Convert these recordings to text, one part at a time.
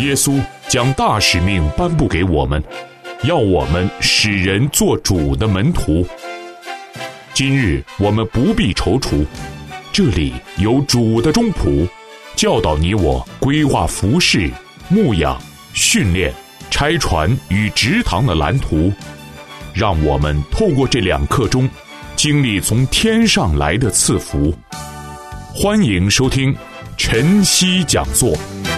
耶稣将大使命颁布给我们，要我们使人做主的门徒。今日我们不必踌躇，这里有主的忠仆，教导你我规划服事、牧养、训练、拆船与植堂的蓝图，让我们透过这2课中经历从天上来的赐福。欢迎收听晨曦讲座。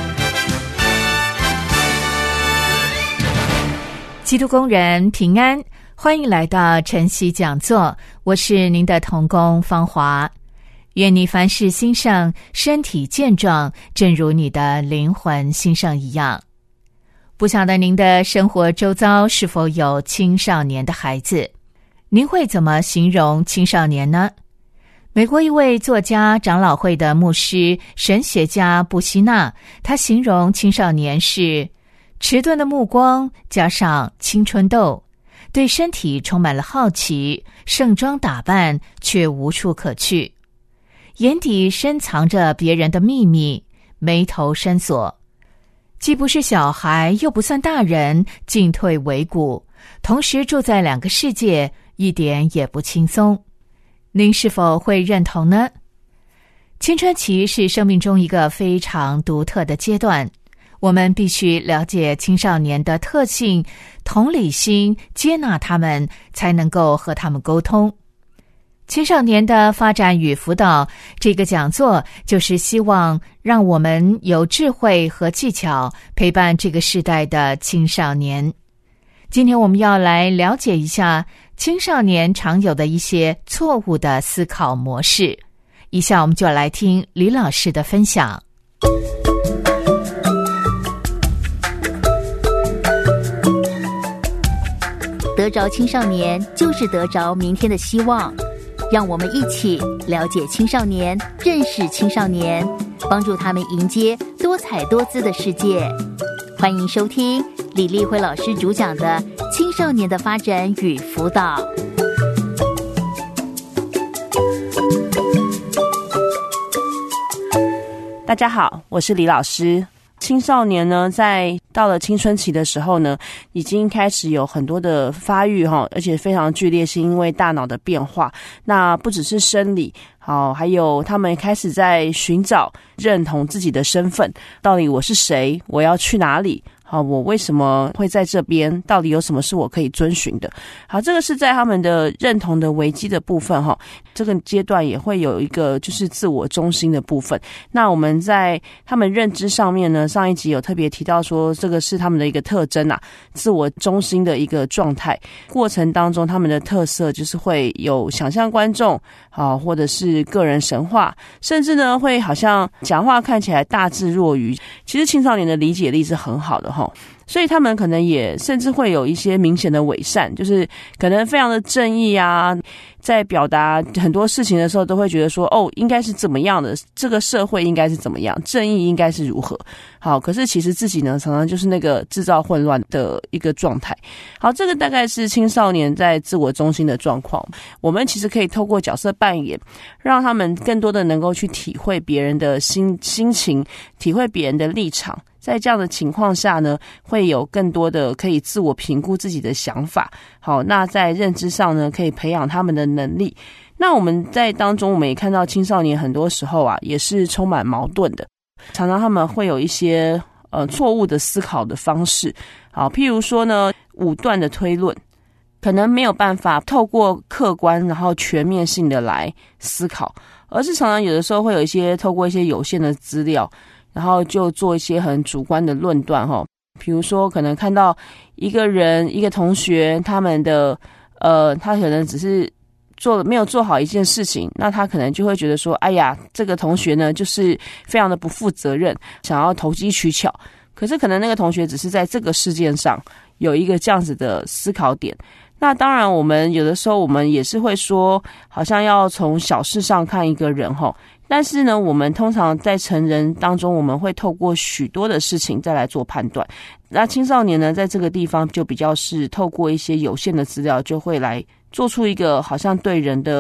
基督工人平安，欢迎来到晨曦讲座，我是您的同工芳华。愿你凡事兴盛，身体健壮，正如你的灵魂兴盛一样。不晓得您的生活周遭是否有青少年的孩子？您会怎么形容青少年呢？美国一位作家、长老会的牧师、神学家布希纳，他形容青少年是迟钝的目光加上青春痘，对身体充满了好奇，盛装打扮却无处可去，眼底深藏着别人的秘密，眉头深锁，既不是小孩又不算大人，进退维谷，同时住在2个世界，一点也不轻松。您是否会认同呢？青春期是生命中一个非常独特的阶段，我们必须了解青少年的特性，同理心，接纳他们，才能够和他们沟通。青少年的发展与辅导，这个讲座就是希望让我们有智慧和技巧陪伴这个世代的青少年。今天我们要来了解一下青少年常有的一些错误的思考模式。以下我们就来听李老师的分享。 得着青少年，就是得着明天的希望。让我们一起了解青少年，认识青少年，帮助他们迎接多彩多姿的世界。欢迎收听李丽慧老师主讲的青少年的发展与辅导。 大家好，我是李老师。青少年呢，在到了青春期的时候呢，已经开始有很多的发育而且非常剧烈，是因为大脑的变化。那不只是生理，还有他们开始在寻找认同自己的身份，到底我是谁，我要去哪里，我为什么会在这边，到底有什么是我可以遵循的。好，这个是在他们的认同的危机的部分这个阶段也会有一个就是自我中心的部分。那我们在他们认知上面呢，上一集有特别提到说，这个是他们的一个特征自我中心的一个状态。过程当中他们的特色就是会有想象观众或者是个人神话，甚至呢会好像讲话看起来大智若愚。其实青少年的理解力是很好的所以他们可能也甚至会有一些明显的伪善，就是可能非常的正义在表达很多事情的时候都会觉得说应该是怎么样的，这个社会应该是怎么样，正义应该是如何。好，可是其实自己呢常常就是那个制造混乱的一个状态。好，这个大概是青少年在自我中心的状况。我们其实可以透过角色扮演，让他们更多的能够去体会别人的心情，体会别人的立场。在这样的情况下呢，会有更多的可以自我评估自己的想法。好，那在认知上呢，可以培养他们的能力。那我们在当中，我们也看到青少年很多时候也是充满矛盾的，常常他们会有一些错误的思考的方式。好，譬如说呢，武断的推论，可能没有办法透过客观然后全面性的来思考，而是常常有的时候会有一些透过一些有限的资料，然后就做一些很主观的论断比如说可能看到一个人一个同学他们的他可能只是没有做好一件事情，那他可能就会觉得说，哎呀，这个同学呢就是非常的不负责任，想要投机取巧。可是可能那个同学只是在这个事件上有一个这样子的思考点。那当然我们有的时候我们也是会说，好像要从小事上看一个人但是呢，我们通常在成人当中，我们会透过许多的事情再来做判断。那青少年呢，在这个地方就比较是透过一些有限的资料，就会来做出一个好像对人的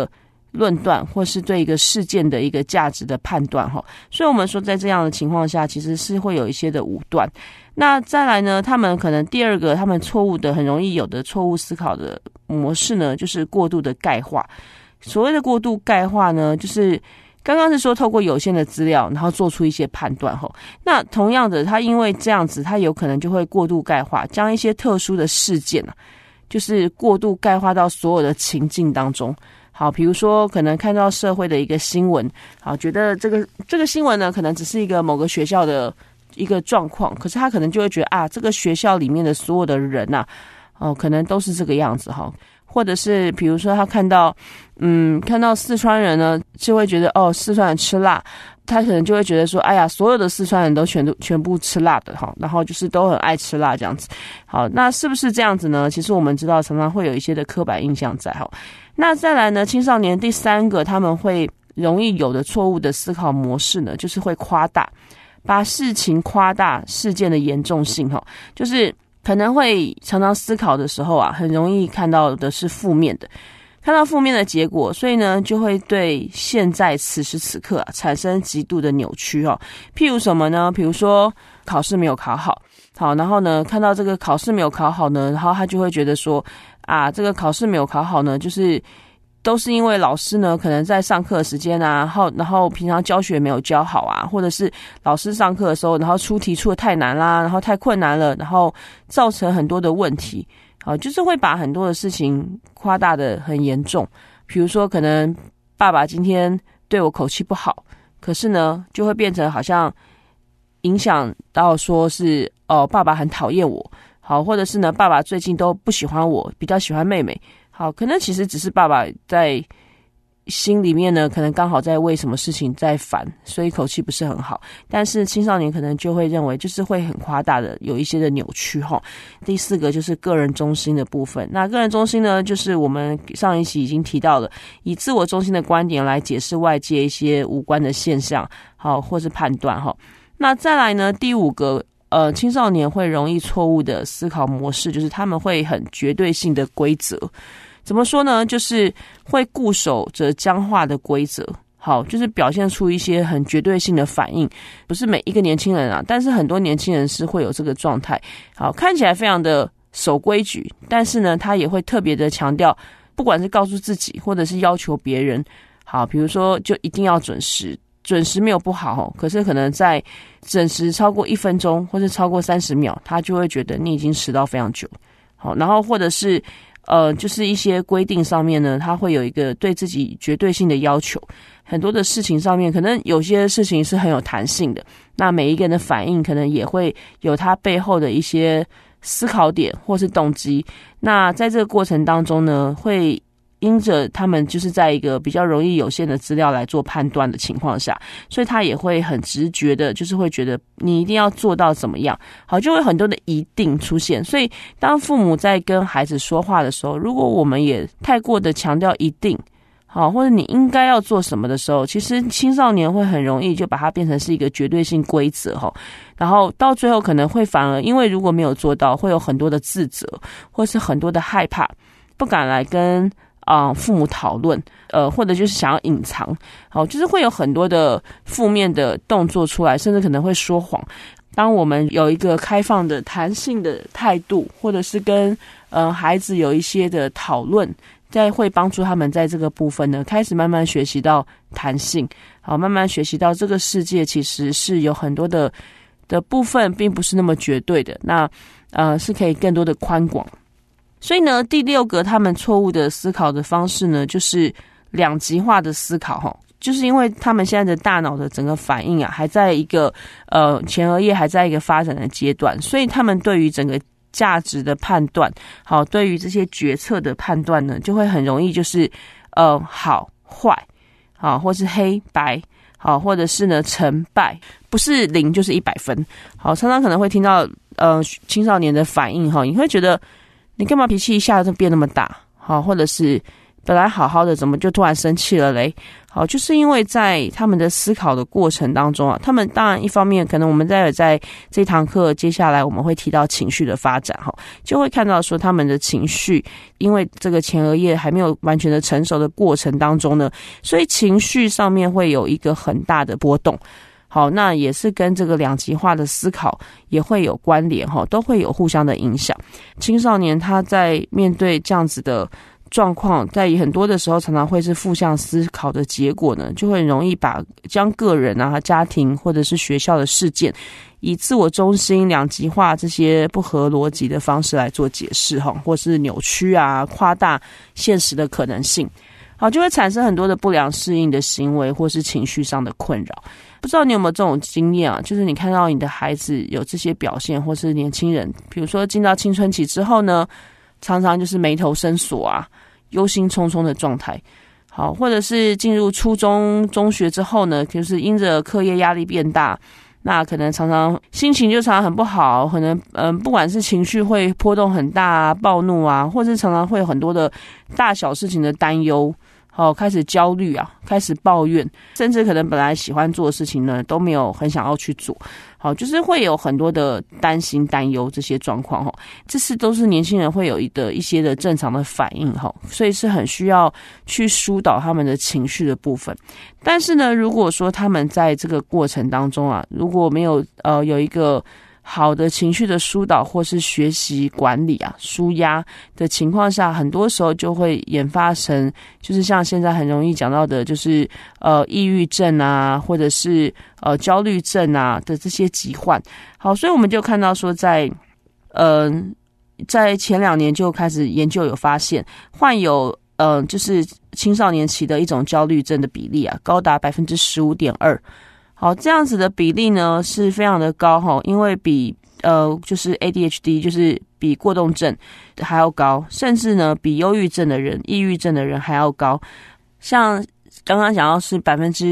论断，或是对一个事件的一个价值的判断哈。所以我们说在这样的情况下，其实是会有一些的武断。那再来呢，他们可能第二个他们错误的很容易有的错误思考的模式呢，就是过度的概化。所谓的过度概化呢，就是刚刚是说透过有限的资料，然后做出一些判断后，那同样的，他因为这样子，他有可能就会过度概化，将一些特殊的事件就是过度概化到所有的情境当中。好，比如说可能看到社会的一个新闻，好，觉得这个新闻呢，可能只是一个某个学校的一个状况，可是他可能就会觉得这个学校里面的所有的人可能都是这个样子哈。或者是比如说他看到四川人呢，就会觉得四川人吃辣，他可能就会觉得说，哎呀，所有的四川人都全部吃辣的哈，然后就是都很爱吃辣这样子。好，那是不是这样子呢？其实我们知道常常会有一些的刻板印象在哈。那再来呢，青少年第三个他们会容易有的错误的思考模式呢，就是会夸大，把事情夸大事件的严重性哈，就是可能会常常思考的时候很容易看到的是负面的，看到负面的结果，所以呢就会对现在此时此刻产生极度的扭曲譬如什么呢？比如说考试没有考好，然后呢看到这个考试没有考好呢，然后他就会觉得说这个考试没有考好呢，就是都是因为老师呢可能在上课的时间然后平常教学没有教好或者是老师上课的时候然后出题出得太难啦，然后太困难了，然后造成很多的问题。就是会把很多的事情夸大的很严重。比如说可能爸爸今天对我口气不好，可是呢就会变成好像影响到说是爸爸很讨厌我，好，或者是呢爸爸最近都不喜欢我，比较喜欢妹妹。好，可能其实只是爸爸在心里面呢，可能刚好在为什么事情在烦，所以口气不是很好。但是青少年可能就会认为，就是会很夸大的有一些的扭曲哈。第四个就是个人中心的部分。那个人中心呢，就是我们上一期已经提到了，以自我中心的观点来解释外界一些无关的现象，好，或是判断哈。那再来呢，第五个。青少年会容易错误的思考模式，就是他们会很绝对性的规则。怎么说呢？就是会固守着僵化的规则，好，就是表现出一些很绝对性的反应。不是每一个年轻人但是很多年轻人是会有这个状态。好，看起来非常的守规矩，但是呢，他也会特别的强调，不管是告诉自己或者是要求别人，好，比如说就一定要准时。准时没有不好，可是可能在准时超过1分钟或是超过30秒，他就会觉得你已经迟到非常久。好，然后或者是就是一些规定上面呢，他会有一个对自己绝对性的要求。很多的事情上面，可能有些事情是很有弹性的，那每一个人的反应可能也会有他背后的一些思考点或是动机。那在这个过程当中呢，会因着他们就是在一个比较容易有限的资料来做判断的情况下，所以他也会很直觉的，就是会觉得你一定要做到怎么样，好，就会很多的一定出现。所以当父母在跟孩子说话的时候，如果我们也太过的强调一定，好，或者你应该要做什么的时候，其实青少年会很容易就把它变成是一个绝对性规则，然后到最后可能会反而因为如果没有做到，会有很多的自责，或是很多的害怕，不敢来跟父母讨论，或者就是想要隐藏，好，就是会有很多的负面的动作出来，甚至可能会说谎。当我们有一个开放的、弹性的态度，或者是跟孩子有一些的讨论，会帮助他们在这个部分呢，开始慢慢学习到弹性，好，慢慢学习到这个世界其实是有很多的部分，并不是那么绝对的，那是可以更多的宽广。所以呢，第六个他们错误的思考的方式呢，就是两极化的思考就是因为他们现在的大脑的整个反应还在一个前额叶还在一个发展的阶段，所以他们对于整个价值的判断，好，对于这些决策的判断呢，就会很容易就是好坏，好，或是黑白，好，或者是呢成败，不是0就是100分。好，常常可能会听到青少年的反应你会觉得你干嘛脾气一下就变那么大，好，或者是本来好好的，怎么就突然生气了嘞？好，就是因为在他们的思考的过程当中啊，他们当然一方面可能我们在这堂课接下来我们会提到情绪的发展哈，就会看到说他们的情绪，因为这个前额叶还没有完全的成熟的过程当中呢，所以情绪上面会有一个很大的波动。好，那也是跟这个两极化的思考也会有关联哈，都会有互相的影响。青少年他在面对这样子的状况，在很多的时候常常会是负向思考的结果呢，就会很容易将个人啊、家庭或者是学校的事件以自我中心、两极化这些不合逻辑的方式来做解释哈，或是扭曲啊、夸大现实的可能性。好，就会产生很多的不良适应的行为或是情绪上的困扰。不知道你有没有这种经验啊？就是你看到你的孩子有这些表现，或是年轻人，比如说进到青春期之后呢，常常就是眉头深锁啊，忧心忡忡的状态。好，或者是进入初中、中学之后呢，就是因着课业压力变大，那可能常常心情就常常很不好，可能不管是情绪会波动很大啊、暴怒啊，或是常常会有很多的大小事情的担忧。好，开始焦虑啊，开始抱怨，甚至可能本来喜欢做的事情呢，都没有很想要去做。好，就是会有很多的担心、担忧这些状况哈，这都是年轻人会有一些的正常的反应哈，所以是很需要去疏导他们的情绪的部分。但是呢，如果说他们在这个过程当中啊，如果没有有一个好的情绪的疏导或是学习管理啊、抒压的情况下，很多时候就会演发成就是像现在很容易讲到的，就是抑郁症啊，或者是焦虑症啊的这些疾患。好，所以我们就看到说在前2年就开始研究有发现，患有就是青少年期的一种焦虑症的比例啊，高达 15.2%。好，这样子的比例呢是非常的高哈，因为比就是 ADHD 就是比过动症还要高，甚至呢比忧郁症的人、抑郁症的人还要高。像刚刚讲到是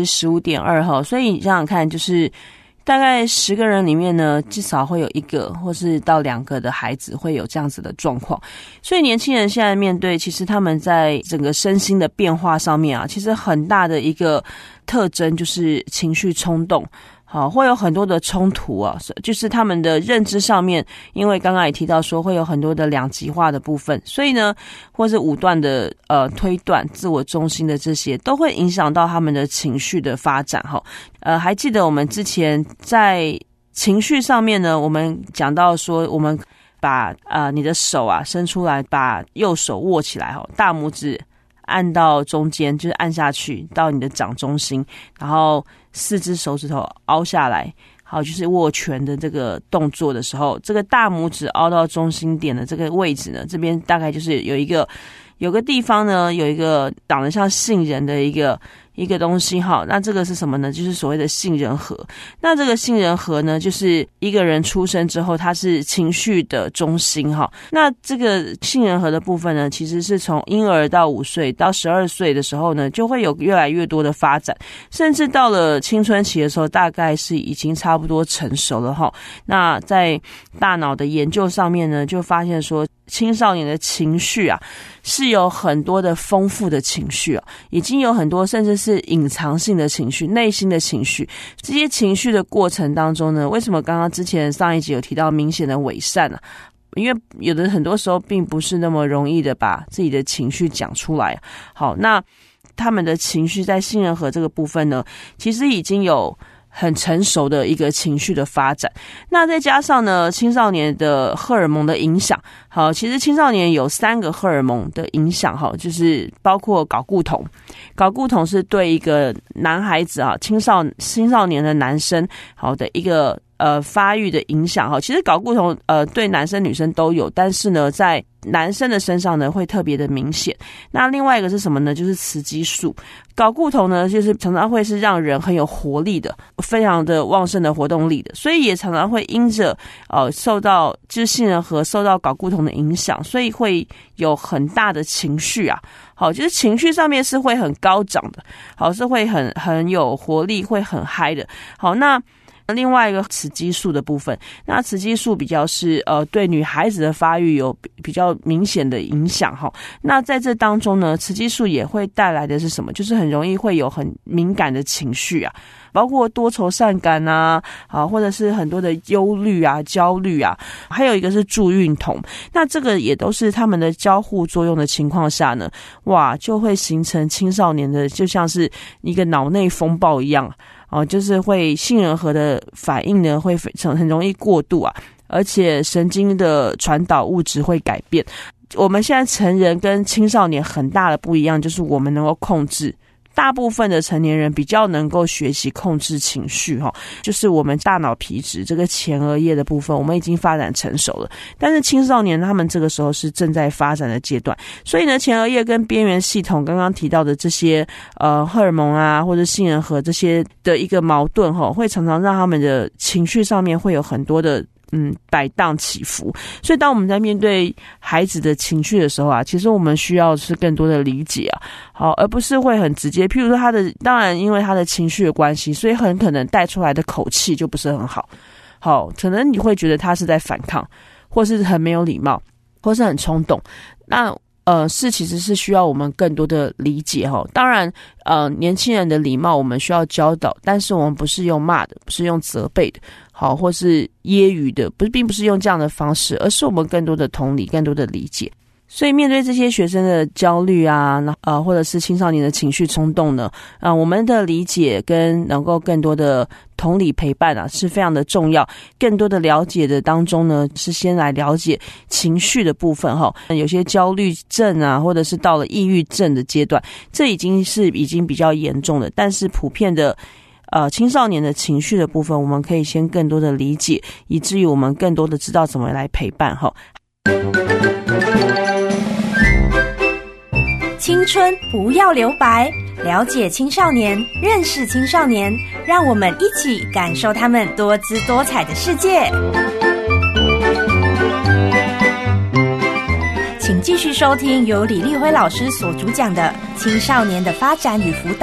15.2% 哈，所以你想想看，就是大概10个人里面呢，至少会有1个或是到2个的孩子会有这样子的状况。所以年轻人现在面对，其实他们在整个身心的变化上面啊，其实很大的一个特征就是情绪冲动。好，会有很多的冲突啊，就是他们的认知上面，因为刚刚也提到说会有很多的两极化的部分，所以呢，或是武断的推断、自我中心的这些，都会影响到他们的情绪的发展哈。还记得我们之前在情绪上面呢，我们讲到说，我们把你的手啊伸出来，把右手握起来哈，大拇指按到中间，就是按下去到你的掌中心，然后4只手指头凹下来，好，就是握拳的这个动作的时候，这个大拇指凹到中心点的这个位置呢，这边大概就是有个地方呢，有一个长得像杏仁的一个东西哈，那这个是什么呢？就是所谓的杏仁核。那这个杏仁核呢，就是一个人出生之后，他是情绪的中心哈。那这个杏仁核的部分呢，其实是从婴儿到5岁到12岁的时候呢，就会有越来越多的发展，甚至到了青春期的时候，大概是已经差不多成熟了哈。那在大脑的研究上面呢，就发现说，青少年的情绪啊，是有很多的丰富的情绪啊，已经有很多甚至是隐藏性的情绪、内心的情绪。这些情绪的过程当中呢，为什么刚刚之前上一集有提到明显的伪善啊？因为有的很多时候并不是那么容易的把自己的情绪讲出来。好，那他们的情绪在杏仁核这个部分呢，其实已经有很成熟的一个情绪的发展。那再加上呢，青少年的荷尔蒙的影响。好，其实青少年有3个荷尔蒙的影响哈，就是包括睾固酮。睾固酮是对一个男孩子啊，青少年的男生好的一个发育的影响哈。其实睾固酮对男生女生都有，但是呢，在男生的身上呢会特别的明显。那另外一个是什么呢？就是雌激素。睾固酮呢，就是常常会是让人很有活力的，非常的旺盛的活动力的，所以也常常会因着受到就是杏仁核受到睾固酮的影响，所以会有很大的情绪啊。好，就是情绪上面是会很高涨的，好，是会很有活力，会很嗨的。好，那另外一个雌激素的部分，那雌激素比较是对女孩子的发育有比较明显的影响哈。那在这当中呢，雌激素也会带来的是什么？就是很容易会有很敏感的情绪啊，包括多愁善感啊，或者是很多的忧虑啊、焦虑啊，还有一个是助孕酮。那这个也都是他们的交互作用的情况下呢，哇，就会形成青少年的就像是一个脑内风暴一样。就是会杏仁核的反应呢会很容易过度啊，而且神经的传导物质会改变。我们现在成人跟青少年很大的不一样，就是我们能够控制。大部分的成年人比较能够学习控制情绪，就是我们大脑皮质这个前额叶的部分，我们已经发展成熟了。但是青少年他们这个时候是正在发展的阶段，所以呢，前额叶跟边缘系统刚刚提到的这些荷尔蒙啊，或者杏仁核这些的一个矛盾，会常常让他们的情绪上面会有很多的摆荡起伏。所以当我们在面对孩子的情绪的时候啊，其实我们需要是更多的理解啊，好，而不是会很直接。譬如说当然因为他的情绪的关系，所以很可能带出来的口气就不是很好。好，可能你会觉得他是在反抗，或是很没有礼貌，或是很冲动。那其实是需要我们更多的理解哈。当然，年轻人的礼貌我们需要教导，但是我们不是用骂的，不是用责备的，好，或是揶揄的，并不是用这样的方式，而是我们更多的同理，更多的理解。所以面对这些学生的焦虑啊，或者是青少年的情绪冲动呢，我们的理解跟能够更多的同理陪伴啊，是非常的重要。更多的了解的当中呢，是先来了解情绪的部分哈。有些焦虑症啊，或者是到了抑郁症的阶段，这已经比较严重的，但是普遍的青少年的情绪的部分，我们可以先更多的理解，以至于我们更多的知道怎么来陪伴哈。 青春不要留白，了解青少年，认识青少年，让我们一起感受他们多姿多彩的世界。请继续收听由李丽辉老师所主讲的《青少年的发展与辅导》。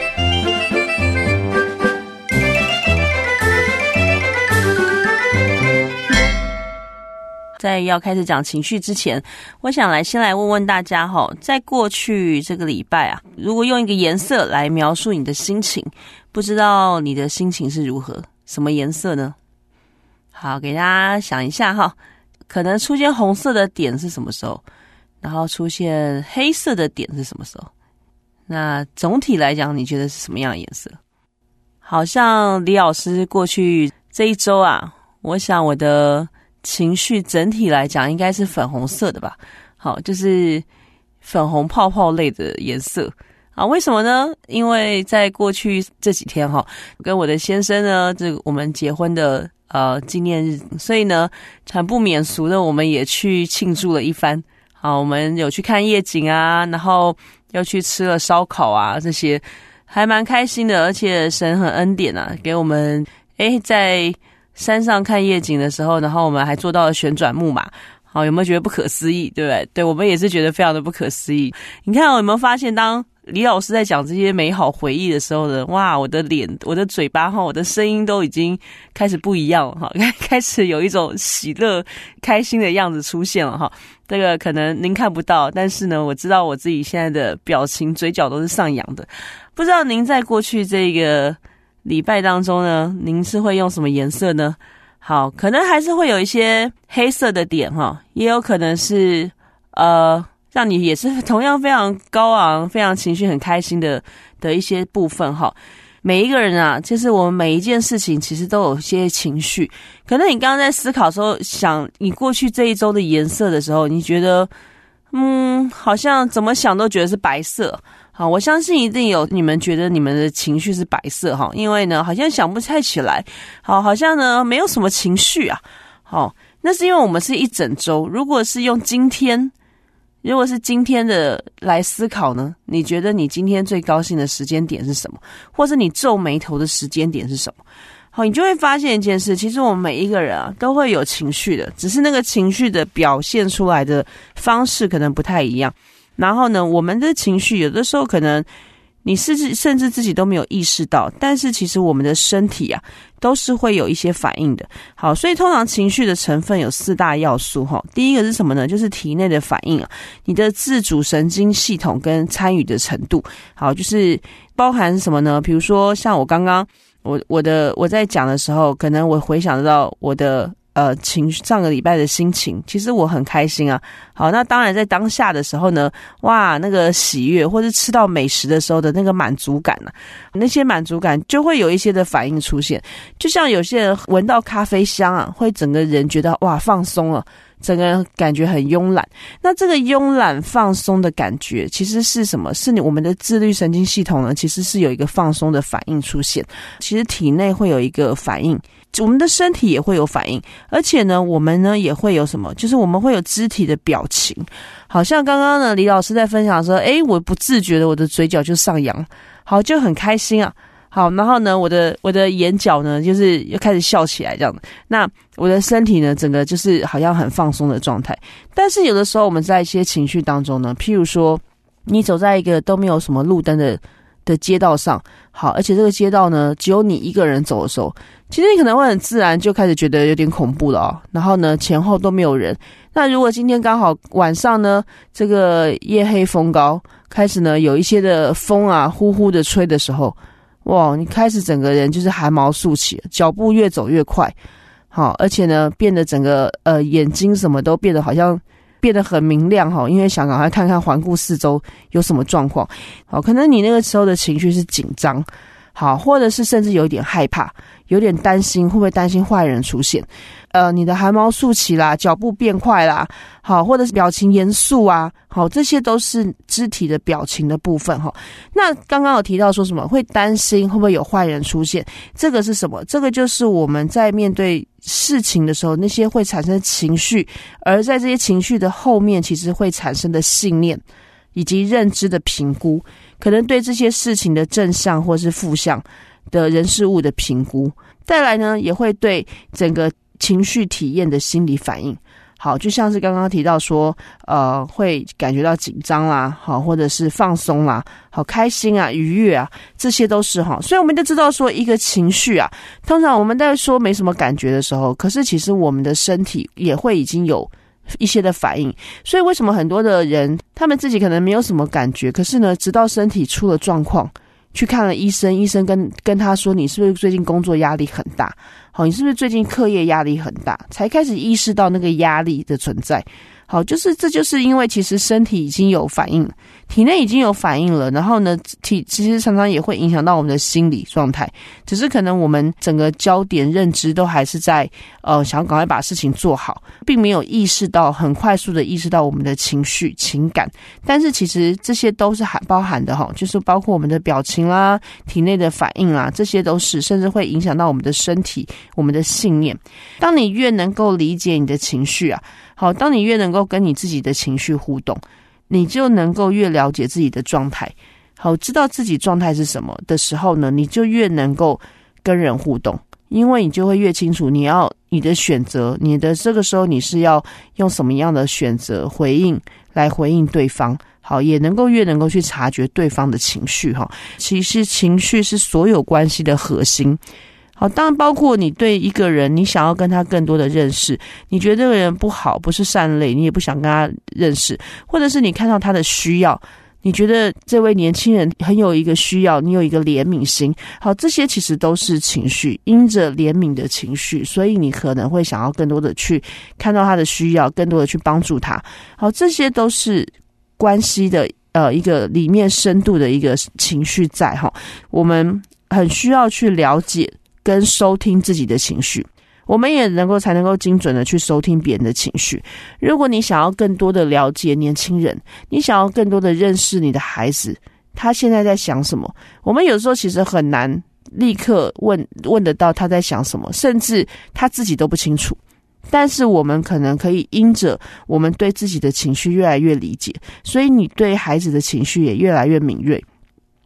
在要开始讲情绪之前，我想先来问问大家在过去这个礼拜啊，如果用一个颜色来描述你的心情，不知道你的心情是如何？什么颜色呢？好，给大家想一下哈，可能出现红色的点是什么时候？然后出现黑色的点是什么时候？那总体来讲，你觉得是什么样的颜色？好像李老师过去这一周啊，我想我的情绪整体来讲应该是粉红色的吧。好，就是粉红泡泡类的颜色啊。为什么呢？因为在过去这几天跟我的先生呢，这个我们结婚的纪念日，所以呢很不免俗的我们也去庆祝了一番。好，我们有去看夜景啊，然后又去吃了烧烤啊，这些还蛮开心的。而且神很恩典啊，给我们在山上看夜景的时候，然后我们还做到了旋转木马。好，有没有觉得不可思议？对不对？对，我们也是觉得非常的不可思议。你看有没有发现，当李老师在讲这些美好回忆的时候呢，哇，我的脸、我的嘴巴我的声音都已经开始不一样了开始有一种喜乐开心的样子出现了这个可能您看不到，但是呢我知道我自己现在的表情嘴角都是上扬的。不知道您在过去这个礼拜当中呢，您是会用什么颜色呢？好，可能还是会有一些黑色的点也有可能是让你也是同样非常高昂、非常情绪很开心的一些部分每一个人啊，就是我们每一件事情其实都有一些情绪。可能你刚刚在思考的时候，想你过去这一周的颜色的时候，你觉得好像怎么想都觉得是白色。好，我相信一定有你们觉得你们的情绪是白色因为呢好像想不太起来，好像呢没有什么情绪啊。好，那是因为我们是一整周，如果是今天的来思考呢，你觉得你今天最高兴的时间点是什么？或是你皱眉头的时间点是什么？好，你就会发现一件事，其实我们每一个人啊都会有情绪的，只是那个情绪的表现出来的方式可能不太一样。然后呢，我们的情绪有的时候可能你甚至自己都没有意识到，但是其实我们的身体啊都是会有一些反应的。好，所以通常情绪的成分有4大要素哈。第一个是什么呢？就是体内的反应啊，你的自主神经系统跟参与的程度。好，就是包含什么呢？比如说像我刚刚我在讲的时候，可能我回想到我的情绪，上个礼拜的心情，其实我很开心啊。好，那当然在当下的时候呢，哇，那个喜悦，或是吃到美食的时候的那个满足感啊，那些满足感就会有一些的反应出现。就像有些人闻到咖啡香啊，会整个人觉得哇放松了，整个人感觉很慵懒。那这个慵懒放松的感觉其实是什么？是我们的自律神经系统呢，其实是有一个放松的反应出现。其实体内会有一个反应，我们的身体也会有反应，而且呢我们呢也会有什么？就是我们会有肢体的表情。好像刚刚呢李老师在分享说，我不自觉的我的嘴角就上扬，好，就很开心啊。好，然后呢我的眼角呢就是又开始笑起来这样的。那我的身体呢整个就是好像很放松的状态。但是有的时候我们在一些情绪当中呢，譬如说你走在一个都没有什么路灯的街道上，好，而且这个街道呢只有你一个人走的时候，其实你可能会很自然就开始觉得有点恐怖了哦。然后呢前后都没有人，那如果今天刚好晚上呢这个夜黑风高，开始呢有一些的风啊呼呼的吹的时候，哇，你开始整个人就是汗毛竖起，脚步越走越快，好，而且呢变得整个眼睛什么都变得好像变得很明亮哈，因为想赶快看看环顾四周有什么状况。好，可能你那个时候的情绪是紧张，好，或者是甚至有一点害怕，有点担心，会不会担心坏人出现？你的汗毛竖起啦，脚步变快啦，好，或者是表情严肃啊，好，这些都是肢体的表情的部分哈。那刚刚有提到说什么会担心会不会有坏人出现？这个是什么？这个就是我们在面对事情的时候，那些会产生情绪，而在这些情绪的后面，其实会产生的信念以及认知的评估，可能对这些事情的正向或是负向的人事物的评估。再来呢，也会对整个情绪体验的心理反应。好，就像是刚刚提到说会感觉到紧张啦，好，或者是放松啦，好，开心啊，愉悦啊，这些都是哈。所以我们就知道说一个情绪啊，通常我们在说没什么感觉的时候，可是其实我们的身体也会已经有一些的反应。所以为什么很多的人他们自己可能没有什么感觉，可是呢直到身体出了状况去看了医生，医生跟他说你是不是最近工作压力很大，好，你是不是最近课业压力很大，才开始意识到那个压力的存在。好，这就是因为其实身体已经有反应了，体内已经有反应了，然后呢其实常常也会影响到我们的心理状态，只是可能我们整个焦点认知都还是在想要赶快把事情做好，并没有意识到很快速的意识到我们的情绪情感。但是其实这些都是包含的齁，就是包括我们的表情啦，体内的反应啦，这些都是，甚至会影响到我们的身体，我们的信念。当你越能够理解你的情绪啊，好，当你越能够跟你自己的情绪互动，你就能够越了解自己的状态。好，知道自己状态是什么的时候呢，你就越能够跟人互动，因为你就会越清楚你的选择，你的这个时候你是要用什么样的选择回应来回应对方。好，也越能够去察觉对方的情绪哈。其实情绪是所有关系的核心。好，当然包括你对一个人，你想要跟他更多的认识，你觉得这个人不好，不是善类，你也不想跟他认识，或者是你看到他的需要，你觉得这位年轻人很有一个需要，你有一个怜悯心。好，这些其实都是情绪，因着怜悯的情绪，所以你可能会想要更多的去看到他的需要，更多的去帮助他。好，这些都是关系的一个里面深度的一个情绪在哈。我们很需要去了解跟收听自己的情绪，我们也才能够精准的去收听别人的情绪。如果你想要更多的了解年轻人，你想要更多的认识你的孩子，他现在在想什么，我们有时候其实很难立刻问得到他在想什么，甚至他自己都不清楚。但是我们可能可以因着我们对自己的情绪越来越理解，所以你对孩子的情绪也越来越敏锐。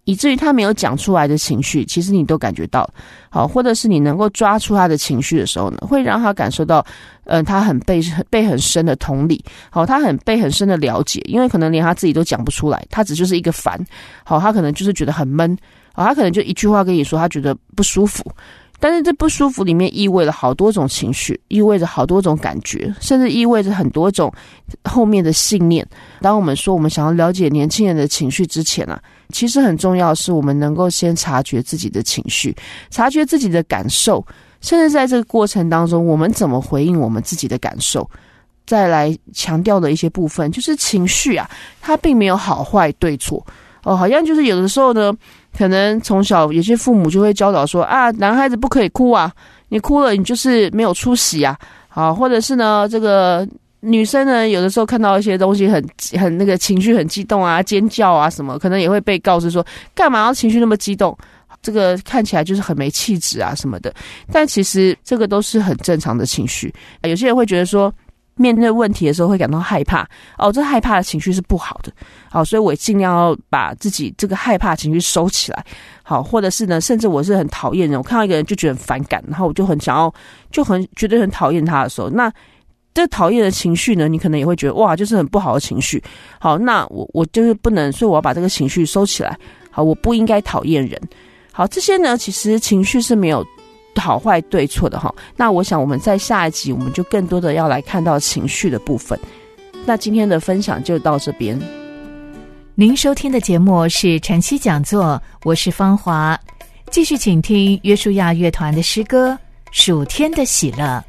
以至于他没有讲出来的情绪，其实你都感觉到，好，或者是你能够抓出他的情绪的时候呢，会让他感受到，他很被很深的同理，好，他被很深的了解，因为可能连他自己都讲不出来，他只就是一个烦，好，他可能就是觉得很闷，好，他可能就一句话跟你说，他觉得不舒服。但是这不舒服里面意味了好多种情绪，意味着好多种感觉，甚至意味着很多种后面的信念。当我们说我们想要了解年轻人的情绪之前啊，其实很重要的是我们能够先察觉自己的情绪，察觉自己的感受，甚至在这个过程当中我们怎么回应我们自己的感受。再来强调的一些部分就是情绪啊，它并没有好坏对错哦，好像就是有的时候呢，可能从小有些父母就会教导说啊，男孩子不可以哭啊，你哭了你就是没有出息啊，好，或者是呢，这个女生呢，有的时候看到一些东西很那个情绪很激动啊，尖叫啊什么，可能也会被告知说，干嘛要情绪那么激动？这个看起来就是很没气质啊什么的。但其实这个都是很正常的情绪。有些人会觉得说，面对问题的时候会感到害怕，这害怕的情绪是不好的，好，所以我尽量要把自己这个害怕情绪收起来，好，或者是呢，甚至我是很讨厌人，我看到一个人就觉得很反感，然后我就很想要，就很觉得很讨厌他的时候，那这讨厌的情绪呢，你可能也会觉得哇，就是很不好的情绪，好，那我就是不能，所以我要把这个情绪收起来，好，我不应该讨厌人，好，这些呢，其实情绪是没有好坏对错的哈，那我想我们在下一集我们就更多的要来看到情绪的部分。那今天的分享就到这边。 您收听的节目是晨曦讲座，我是芳华，继续请听约书亚乐团的诗歌《属天的喜乐》。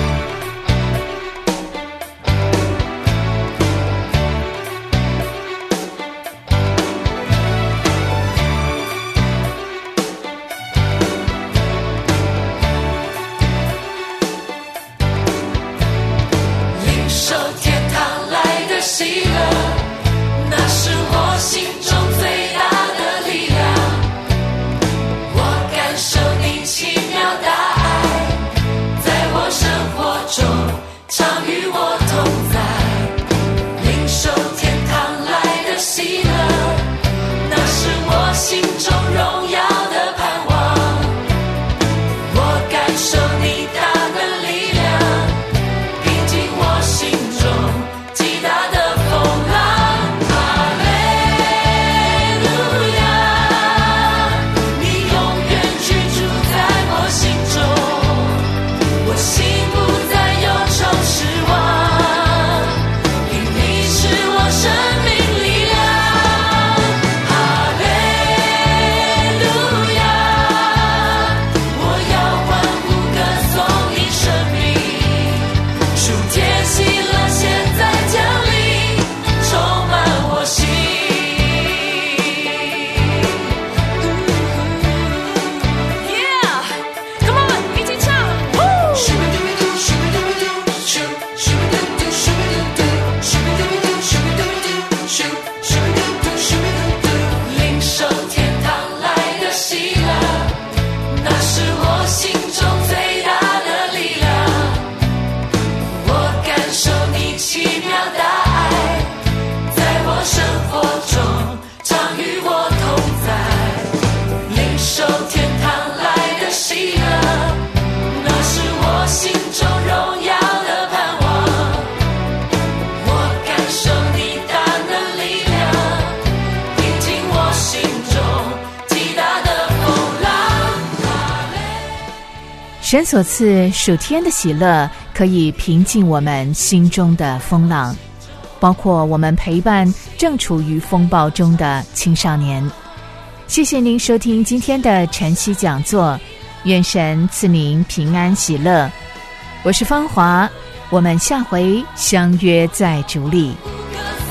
神所赐属天的喜乐，可以平静我们心中的风浪，包括我们陪伴正处于风暴中的青少年。谢谢您收听今天的晨曦讲座，愿神赐您平安喜乐。我是芳华，我们下回相约在主里。